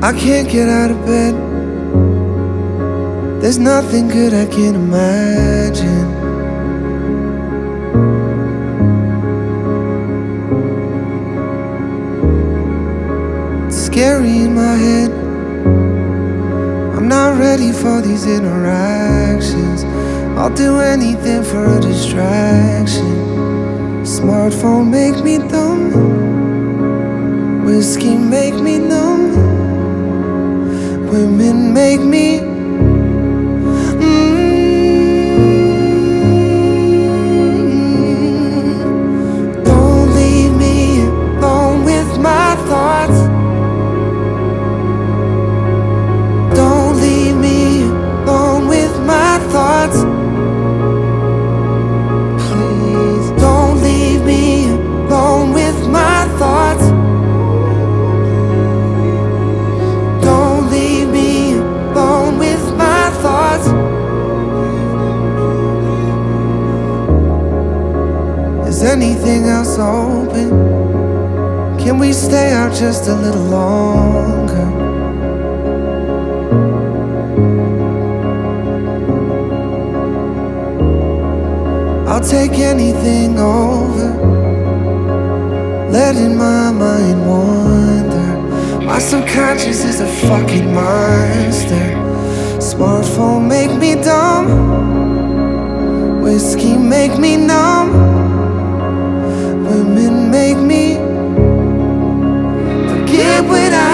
I can't get out of bed. There's nothing good I can imagine. It's scary in my head. I'm not ready for these interactions. I'll do anything for a distraction. Smartphone make me dumb. Whiskey make me numb. Women make me Don't leave me alone with my thoughts. Don't leave me alone with my thoughts. Please don't leave me alone with my thoughts. Don't leave me alone with my thoughts. Is anything else open? Can we stay out just a little longer? I'll take anything over, letting my mind wander. My subconscious is a fucking monster. Smartphone make me dumb. Whiskey make me numb. Women make me forget what I